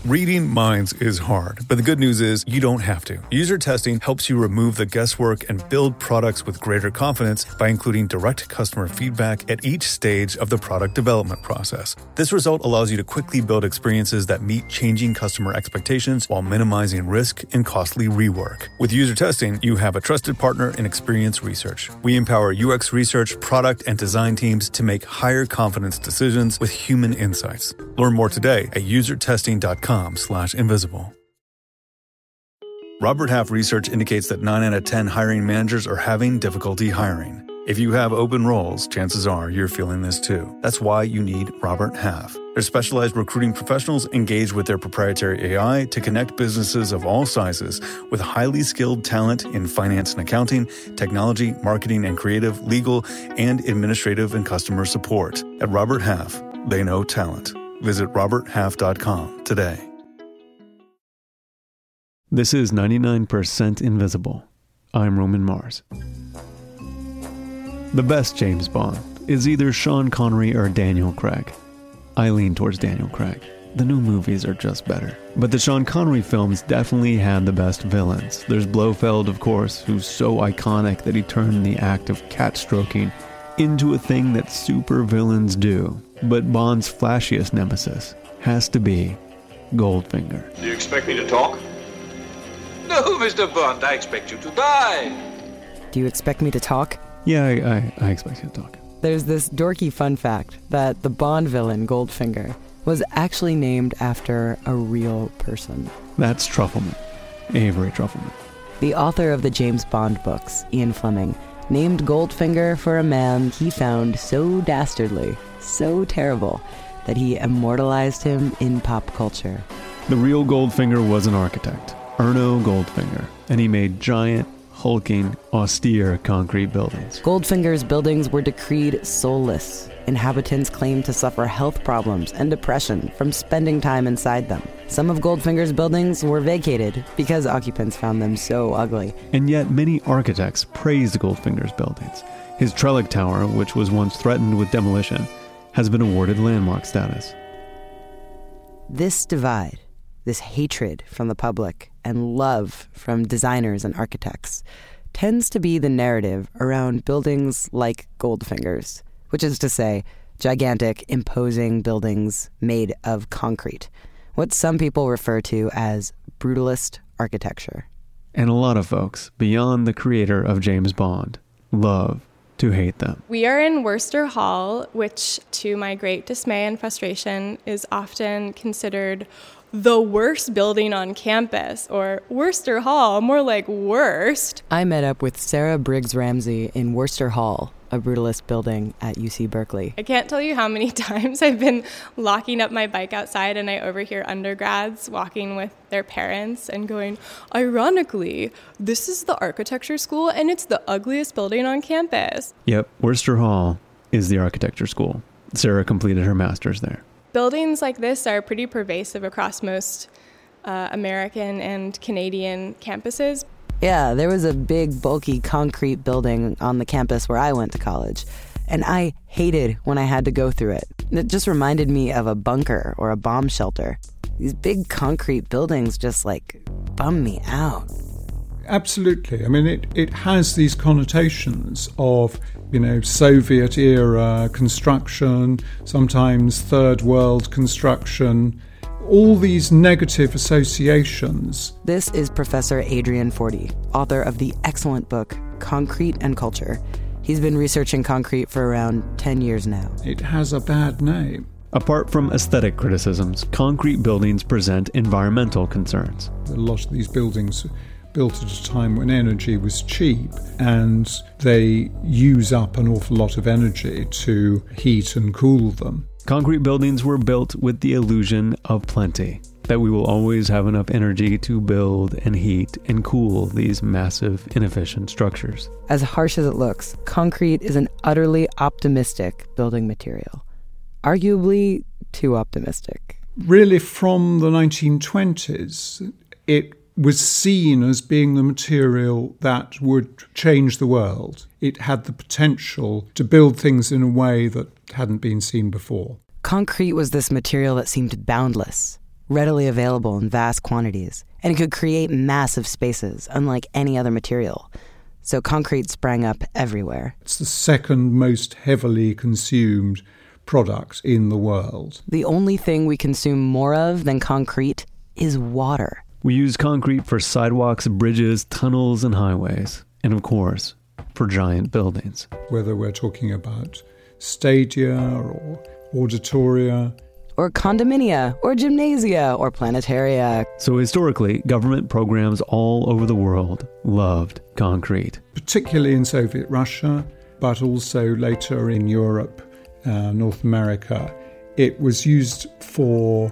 Reading minds is hard, but the good news is you don't have to. User testing helps you remove the guesswork and build products with greater confidence by including direct customer feedback at each stage of the product development process. This result allows you to quickly build experiences that meet changing customer expectations while minimizing risk and costly rework. With user testing, you have a trusted partner in Experience Research. We empower UX research, product, and design teams to make higher confidence decisions with human insights. Learn more today at usertesting.com/invisible. Robert Half research indicates that 9 out of 10 hiring managers are having difficulty hiring. If you have open roles, chances are you're feeling this too. That's why you need Robert Half. Their specialized recruiting professionals engage with their proprietary AI to connect businesses of all sizes with highly skilled talent in finance and accounting, technology, marketing and creative, legal, and administrative and customer support. At Robert Half, they know talent. Visit roberthalf.com today. This is 99% Invisible. I'm Roman Mars. The best James Bond is either Sean Connery or Daniel Craig. I lean towards Daniel Craig. The new movies are just better. But the Sean Connery films definitely had the best villains. There's Blofeld, of course, who's so iconic that he turned the act of cat stroking into a thing that super villains do. But Bond's flashiest nemesis has to be Goldfinger. Do you expect me to talk? No, Mr. Bond, I expect you to die. Do you expect me to talk? Yeah, I expect you to talk. There's this dorky fun fact that the Bond villain, Goldfinger, was actually named after a real person. That's Trufelman. Avery Trufelman. The author of the James Bond books, Ian Fleming, named Goldfinger for a man he found so dastardly, so terrible, that he immortalized him in pop culture. The real Goldfinger was an architect, Erno Goldfinger, and he made giant, hulking, austere concrete buildings. Goldfinger's buildings were decreed soulless. Inhabitants claimed to suffer health problems and depression from spending time inside them. Some of Goldfinger's buildings were vacated because occupants found them so ugly. And yet many architects praised Goldfinger's buildings. His Trellick Tower, which was once threatened with demolition, has been awarded landmark status. This divide, this hatred from the public and love from designers and architects, tends to be the narrative around buildings like Goldfinger's, which is to say, gigantic, imposing buildings made of concrete, what some people refer to as brutalist architecture. And a lot of folks, beyond the creator of James Bond, love to hate them. We are in Worcester Hall, which, to my great dismay and frustration, is often considered the worst building on campus, or Worcester Hall, more like worst. I met up with Sarah Briggs Ramsey in Worcester Hall, a brutalist building at UC Berkeley. I can't tell you how many times I've been locking up my bike outside and I overhear undergrads walking with their parents and going, ironically, this is the architecture school and it's the ugliest building on campus. Yep, Worcester Hall is the architecture school. Sarah completed her master's there. Buildings like this are pretty pervasive across most American and Canadian campuses. Yeah, there was a big, bulky concrete building on the campus where I went to college, and I hated when I had to go through it. It just reminded me of a bunker or a bomb shelter. These big concrete buildings just, bum me out. Absolutely. I mean, it has these connotations of, Soviet-era construction, sometimes third world construction, all these negative associations. This is Professor Adrian Forty, author of the excellent book, Concrete and Culture. He's been researching concrete for around 10 years now. It has a bad name. Apart from aesthetic criticisms, concrete buildings present environmental concerns. A lot of these buildings built at a time when energy was cheap, and they use up an awful lot of energy to heat and cool them. Concrete buildings were built with the illusion of plenty, that we will always have enough energy to build and heat and cool these massive, inefficient structures. As harsh as it looks, concrete is an utterly optimistic building material. Arguably too optimistic. Really, from the 1920s, it was seen as being the material that would change the world. It had the potential to build things in a way that hadn't been seen before. Concrete was this material that seemed boundless. readily available in vast quantities, and it could create massive spaces, unlike any other material. So concrete sprang up everywhere. It's the second most heavily consumed product in the world. The only thing we consume more of than concrete is water. We use concrete for sidewalks, bridges, tunnels, and highways. And of course, for giant buildings. Whether we're talking about stadia or auditoria, or condominia, or gymnasia, or planetaria. So historically, government programs all over the world loved concrete. Particularly in Soviet Russia, but also later in Europe, North America. It was used for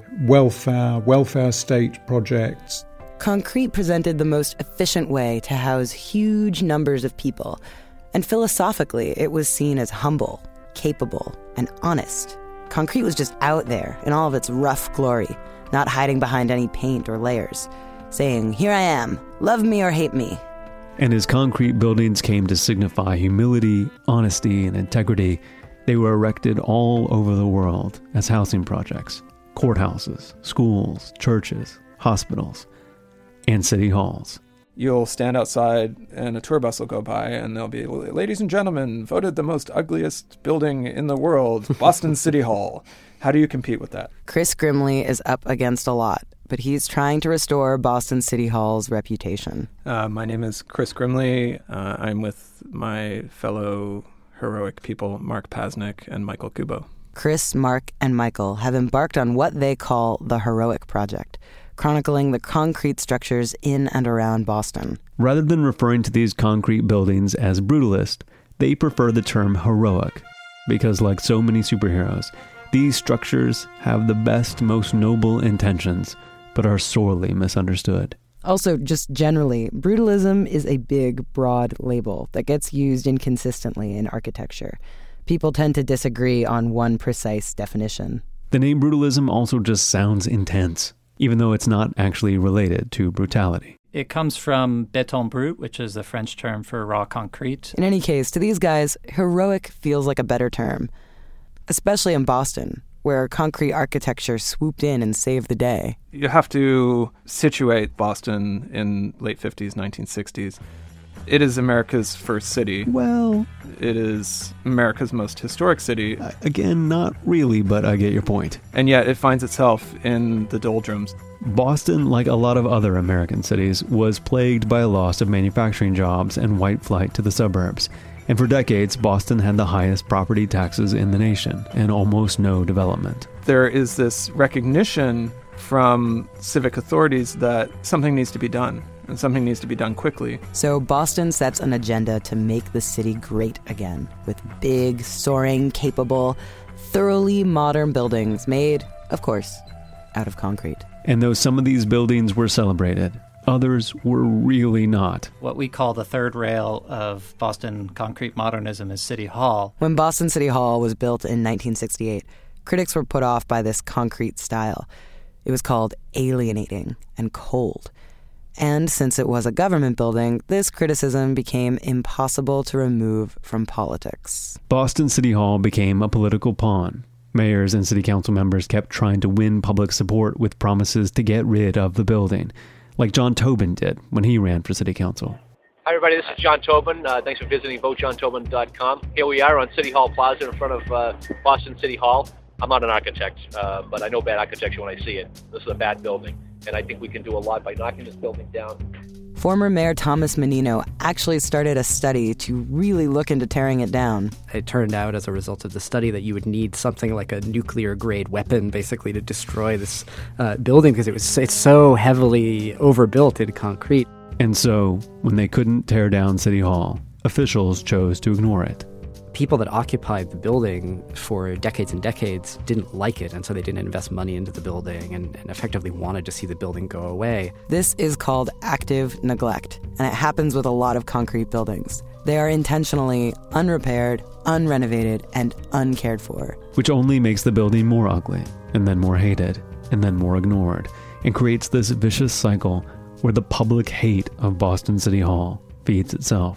welfare state projects. Concrete presented the most efficient way to house huge numbers of people. And philosophically, it was seen as humble, capable, and honest. Concrete was just out there in all of its rough glory, not hiding behind any paint or layers, saying, "Here I am, love me or hate me." And as concrete buildings came to signify humility, honesty, and integrity, they were erected all over the world as housing projects, courthouses, schools, churches, hospitals, and city halls. You'll stand outside and a tour bus will go by and they'll be, "Ladies and gentlemen, voted the most ugliest building in the world, Boston City Hall." How do you compete with that? Chris Grimley is up against a lot, but he's trying to restore Boston City Hall's reputation. My name is Chris Grimley. I'm with my fellow heroic people, Mark Pasnick and Michael Kubo. Chris, Mark, and Michael have embarked on what they call the Heroic Project, chronicling the concrete structures in and around Boston. Rather than referring to these concrete buildings as brutalist, they prefer the term heroic, because like so many superheroes, these structures have the best, most noble intentions, but are sorely misunderstood. Also, just generally, brutalism is a big, broad label that gets used inconsistently in architecture. People tend to disagree on one precise definition. The name brutalism also just sounds intense, even though it's not actually related to brutality. It comes from béton brut, which is the French term for raw concrete. In any case, to these guys, heroic feels like a better term, especially in Boston, where concrete architecture swooped in and saved the day. You have to situate Boston in late 50s, 1960s. It is America's first city. Well, it is America's most historic city. Again, not really, but I get your point. And yet it finds itself in the doldrums. Boston, like a lot of other American cities, was plagued by a loss of manufacturing jobs and white flight to the suburbs. And for decades, Boston had the highest property taxes in the nation and almost no development. There is this recognition from civic authorities that something needs to be done, and something needs to be done quickly. So Boston sets an agenda to make the city great again, with big, soaring, capable, thoroughly modern buildings made, of course, out of concrete. And though some of these buildings were celebrated, others were really not. What we call the third rail of Boston concrete modernism is City Hall. When Boston City Hall was built in 1968, critics were put off by this concrete style. It was called alienating and cold. And since it was a government building, this criticism became impossible to remove from politics. Boston City Hall became a political pawn. Mayors and city council members kept trying to win public support with promises to get rid of the building, like John Tobin did when he ran for city council. Hi everybody, this is John Tobin. Thanks for visiting votejohntobin.com. Here we are on City Hall Plaza in front of Boston City Hall. I'm not an architect, but I know bad architecture when I see it. This is a bad building, and I think we can do a lot by knocking this building down. Former Mayor Thomas Menino actually started a study to really look into tearing it down. It turned out as a result of the study that you would need something like a nuclear-grade weapon basically to destroy this building because it's so heavily overbuilt in concrete. And so, when they couldn't tear down City Hall, officials chose to ignore it. People that occupied the building for decades and decades didn't like it, and so they didn't invest money into the building and effectively wanted to see the building go away. This is called active neglect, and it happens with a lot of concrete buildings. They are intentionally unrepaired, unrenovated, and uncared for. Which only makes the building more ugly, and then more hated, and then more ignored, and creates this vicious cycle where the public hate of Boston City Hall feeds itself.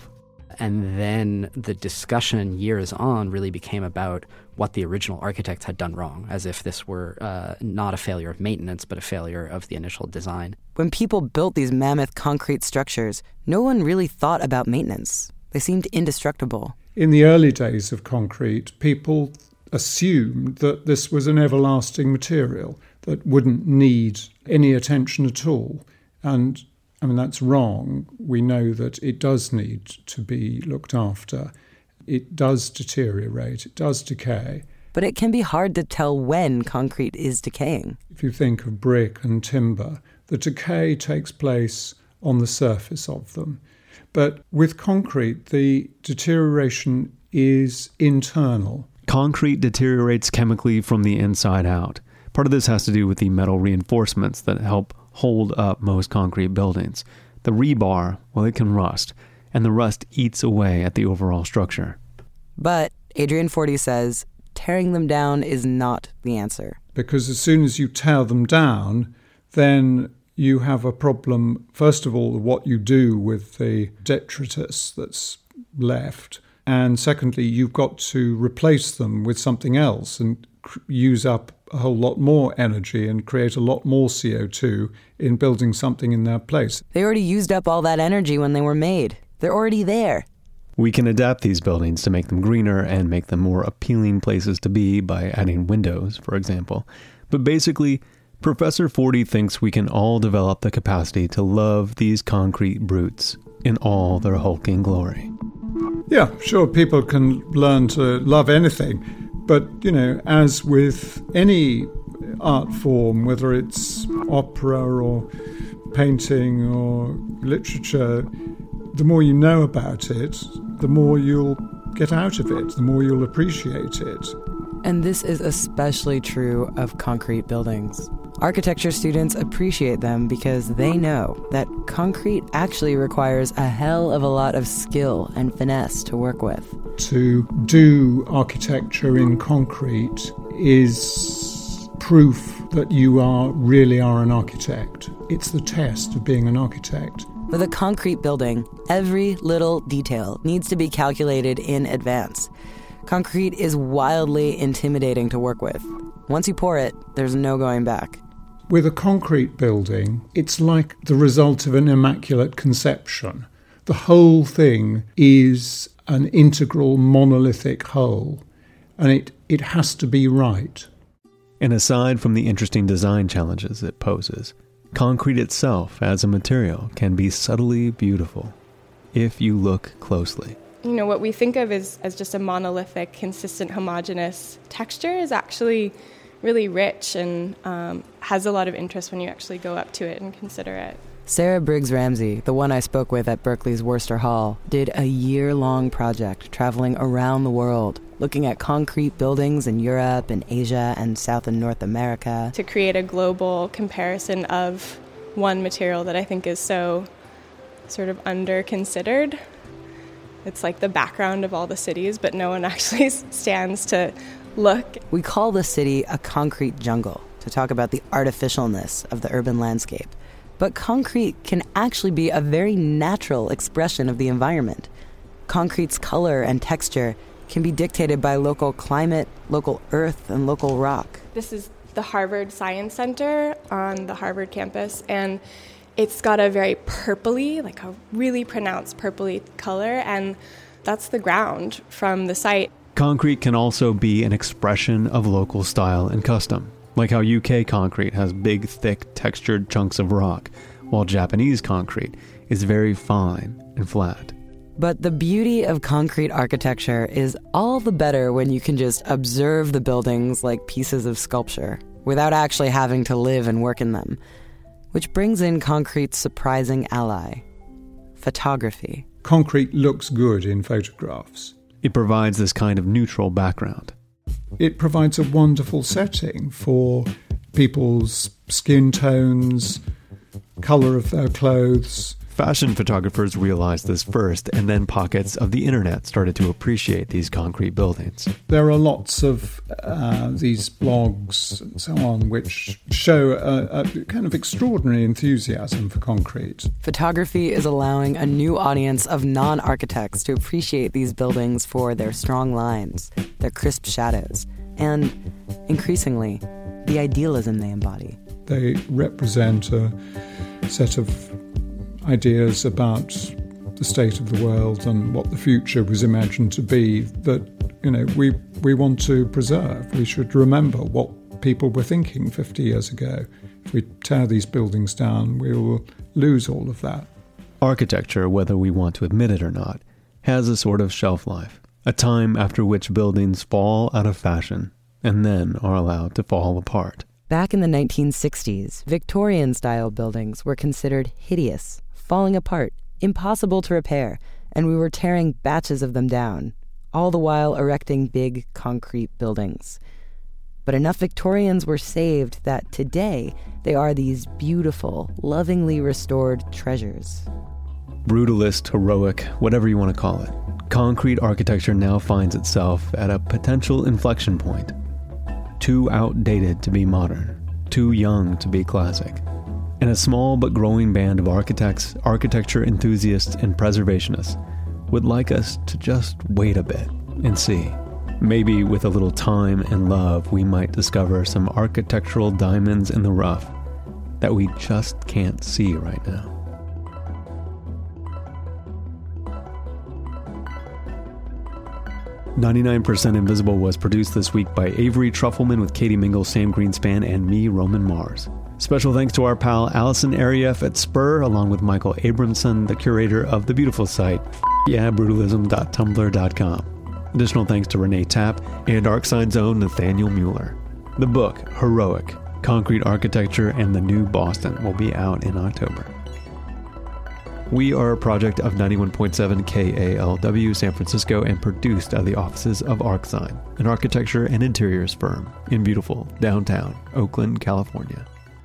And then the discussion years on really became about what the original architects had done wrong, as if this were not a failure of maintenance, but a failure of the initial design. When people built these mammoth concrete structures, no one really thought about maintenance. They seemed indestructible. In the early days of concrete, people assumed that this was an everlasting material that wouldn't need any attention at all. And I mean, that's wrong. We know that it does need to be looked after. It does deteriorate, it does decay. But it can be hard to tell when concrete is decaying. If you think of brick and timber, the decay takes place on the surface of them. But with concrete, the deterioration is internal. Concrete deteriorates chemically from the inside out. Part of this has to do with the metal reinforcements that help hold up most concrete buildings. The rebar, well, it can rust, and the rust eats away at the overall structure. But Adrian Forty says tearing them down is not the answer. Because as soon as you tear them down, then you have a problem, first of all, what you do with the detritus that's left. And secondly, you've got to replace them with something else and use up a whole lot more energy and create a lot more CO2 in building something in their place. They already used up all that energy when they were made. They're already there. We can adapt these buildings to make them greener and make them more appealing places to be by adding windows, for example. But basically, Professor Forty thinks we can all develop the capacity to love these concrete brutes in all their hulking glory. Yeah, sure, people can learn to love anything. But, you know, as with any art form, whether it's opera or painting or literature, the more you know about it, the more you'll get out of it, the more you'll appreciate it. And this is especially true of concrete buildings. Architecture students appreciate them because they know that concrete actually requires a hell of a lot of skill and finesse to work with. To do architecture in concrete is proof that you really are an architect. It's the test of being an architect. With a concrete building, every little detail needs to be calculated in advance. Concrete is wildly intimidating to work with. Once you pour it, there's no going back. With a concrete building, it's like the result of an immaculate conception. The whole thing is an integral monolithic whole, and it has to be right. And aside from the interesting design challenges it poses, concrete itself as a material can be subtly beautiful if you look closely. You know, what we think of as just a monolithic, consistent, homogeneous texture is actually really rich and has a lot of interest when you actually go up to it and consider it. Sarah Briggs Ramsey, the one I spoke with at Berkeley's Worcester Hall, did a year-long project traveling around the world, looking at concrete buildings in Europe and Asia and South and North America. To create a global comparison of one material that I think is so sort of under-considered. It's like the background of all the cities, but no one actually stands to look. We call the city a concrete jungle to talk about the artificialness of the urban landscape. But concrete can actually be a very natural expression of the environment. Concrete's color and texture can be dictated by local climate, local earth, and local rock. This is the Harvard Science Center on the Harvard campus, and it's got a very purpley, like a really pronounced purpley color, and that's the ground from the site. Concrete can also be an expression of local style and custom, like how UK concrete has big, thick, textured chunks of rock, while Japanese concrete is very fine and flat. But the beauty of concrete architecture is all the better when you can just observe the buildings like pieces of sculpture, without actually having to live and work in them. Which brings in concrete's surprising ally, photography. Concrete looks good in photographs. It provides this kind of neutral background. It provides a wonderful setting for people's skin tones, colour of their clothes. Fashion photographers realized this first, and then pockets of the internet started to appreciate these concrete buildings. There are lots of these blogs and so on which show a kind of extraordinary enthusiasm for concrete. Photography is allowing a new audience of non-architects to appreciate these buildings for their strong lines, their crisp shadows, and, increasingly, the idealism they embody. They represent a set of ideas about the state of the world and what the future was imagined to be that, we want to preserve. We should remember what people were thinking 50 years ago. If we tear these buildings down, we will lose all of that. Architecture, whether we want to admit it or not, has a sort of shelf life, a time after which buildings fall out of fashion and then are allowed to fall apart. Back in the 1960s, Victorian-style buildings were considered hideous, falling apart, impossible to repair, and we were tearing batches of them down, all the while erecting big concrete buildings. But enough Victorians were saved that today they are these beautiful, lovingly restored treasures. Brutalist, heroic, whatever you want to call it, concrete architecture now finds itself at a potential inflection point. Too outdated to be modern, too young to be classic. And a small but growing band of architects, architecture enthusiasts, and preservationists would like us to just wait a bit and see. Maybe with a little time and love, we might discover some architectural diamonds in the rough that we just can't see right now. "99% Invisible" was produced this week by Avery Trufelman with Katie Mingle, Sam Greenspan, and me, Roman Mars. Special thanks to our pal Allison Arieff at Spur, along with Michael Abramson, the curator of the beautiful site yeahbrutalism.tumblr.com. Additional thanks to Renee Tapp and ArcSign's own Nathaniel Mueller. The book, Heroic, Concrete Architecture and the New Boston, will be out in October. We are a project of 91.7 KALW San Francisco and produced out of the offices of ArcSign, an architecture and interiors firm in beautiful downtown Oakland, California.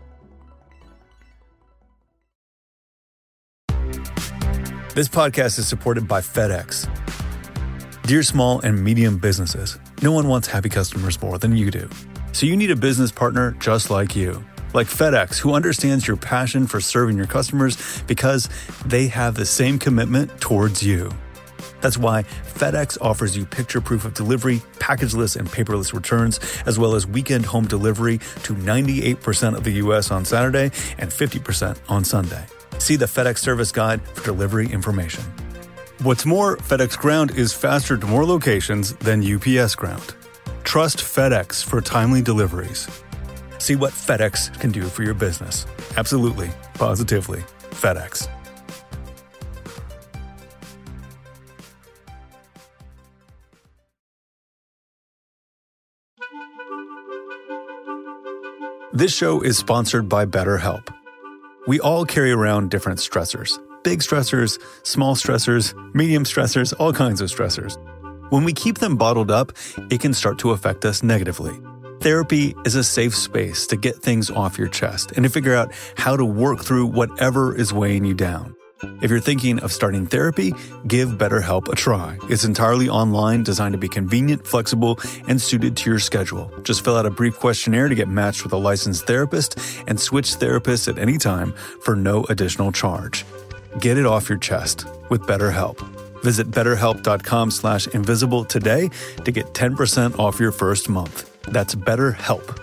This podcast is supported by FedEx. Dear small and medium businesses, no one wants happy customers more than you do. So you need a business partner just like you. Like FedEx, who understands your passion for serving your customers because they have the same commitment towards you. That's why FedEx offers you picture proof of delivery, packageless and paperless returns, as well as weekend home delivery to 98% of the U.S. on Saturday and 50% on Sunday. See the FedEx service guide for delivery information. What's more, FedEx Ground is faster to more locations than UPS Ground. Trust FedEx for timely deliveries. See what FedEx can do for your business. Absolutely, positively, FedEx. This show is sponsored by BetterHelp. We all carry around different stressors. Big stressors, small stressors, medium stressors, all kinds of stressors. When we keep them bottled up, it can start to affect us negatively. Therapy is a safe space to get things off your chest and to figure out how to work through whatever is weighing you down. If you're thinking of starting therapy, give BetterHelp a try. It's entirely online, designed to be convenient, flexible, and suited to your schedule. Just fill out a brief questionnaire to get matched with a licensed therapist and switch therapists at any time for no additional charge. Get it off your chest with BetterHelp. Visit BetterHelp.com/invisible today to get 10% off your first month. That's BetterHelp,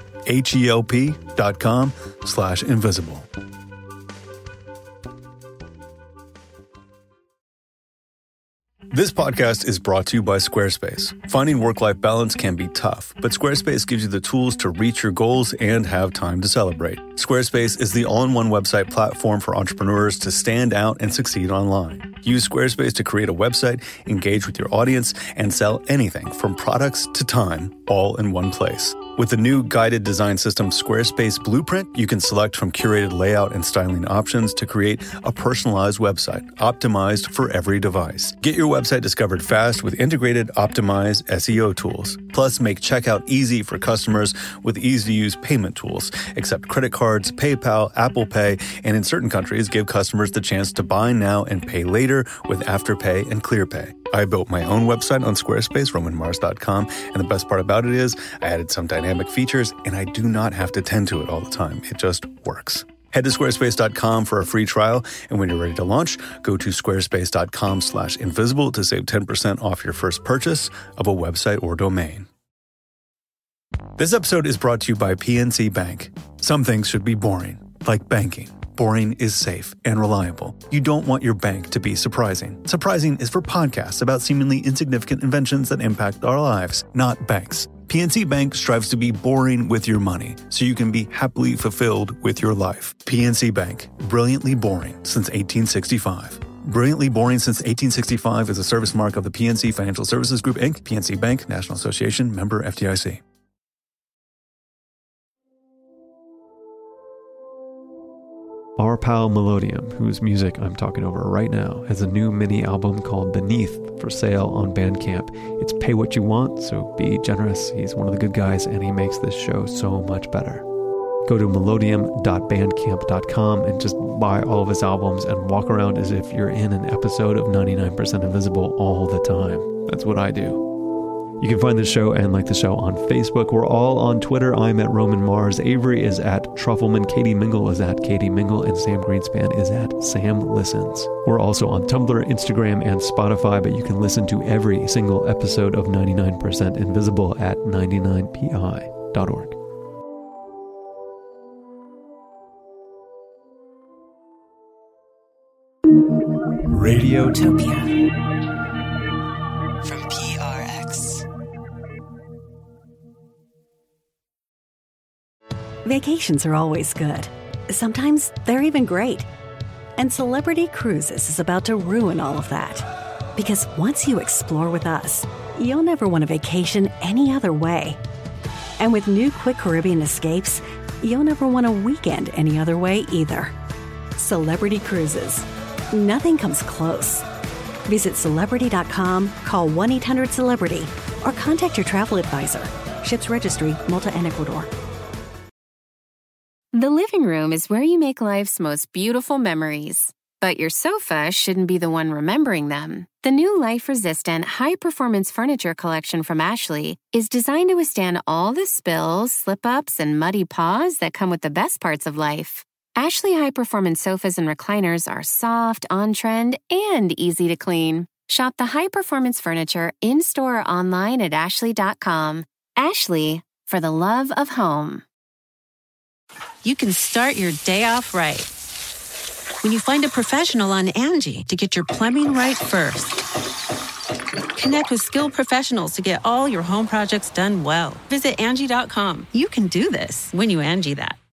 HELP.com/invisible. This podcast is brought to you by Squarespace. Finding work-life balance can be tough, but Squarespace gives you the tools to reach your goals and have time to celebrate. Squarespace is the all-in-one website platform for entrepreneurs to stand out and succeed online. Use Squarespace to create a website, engage with your audience, and sell anything from products to time all in one place. With the new guided design system Squarespace Blueprint, you can select from curated layout and styling options to create a personalized website optimized for every device. Get your website discovered fast with integrated optimized SEO tools. Plus, make checkout easy for customers with easy-to-use payment tools. Accept credit cards, PayPal, Apple Pay, and in certain countries, give customers the chance to buy now and pay later with Afterpay and ClearPay. I built my own website on Squarespace, RomanMars.com, and the best part about it is I added some dynamic features, and I do not have to tend to it all the time. It just works. Head to squarespace.com for a free trial, and when you're ready to launch, go to squarespace.com/invisible to save 10% off your first purchase of a website or domain. This episode is brought to you by PNC Bank. Some things should be boring, like banking. Boring is safe and reliable. You don't want your bank to be surprising. Surprising is for podcasts about seemingly insignificant inventions that impact our lives, not banks. PNC Bank strives to be boring with your money so you can be happily fulfilled with your life. PNC Bank, brilliantly boring since 1865. Brilliantly Boring Since 1865 is a service mark of the PNC Financial Services Group, Inc., PNC Bank, National Association, member FDIC. Our pal Melodium, whose music I'm talking over right now, has a new mini album called Beneath for sale on Bandcamp. It's pay what you want, so be generous. He's one of the good guys, and he makes this show so much better. Go to melodium.bandcamp.com and just buy all of his albums and walk around as if you're in an episode of 99% Invisible all the time. That's what I do. You can find the show and like the show on Facebook. We're all on Twitter. I'm at Roman Mars. Avery is at Truffleman. Katie Mingle is at Katie Mingle. And Sam Greenspan is at Sam Listens. We're also on Tumblr, Instagram, and Spotify, but you can listen to every single episode of 99% Invisible at 99pi.org. Radiotopia. From PRX. Vacations are always good. Sometimes they're even great. And Celebrity Cruises is about to ruin all of that. Because once you explore with us, you'll never want a vacation any other way. And with new Quick Caribbean Escapes, you'll never want a weekend any other way either. Celebrity Cruises. Nothing comes close. Visit Celebrity.com, call 1-800-CELEBRITY, or contact your travel advisor. Ships Registry, Malta and Ecuador. The living room is where you make life's most beautiful memories. But your sofa shouldn't be the one remembering them. The new life-resistant, high-performance furniture collection from Ashley is designed to withstand all the spills, slip-ups, and muddy paws that come with the best parts of life. Ashley high-performance sofas and recliners are soft, on-trend, and easy to clean. Shop the high-performance furniture in-store or online at ashley.com. Ashley, for the love of home. You can start your day off right when you find a professional on Angie to get your plumbing right first. Connect with skilled professionals to get all your home projects done well. Visit Angie.com. You can do this when you Angie that.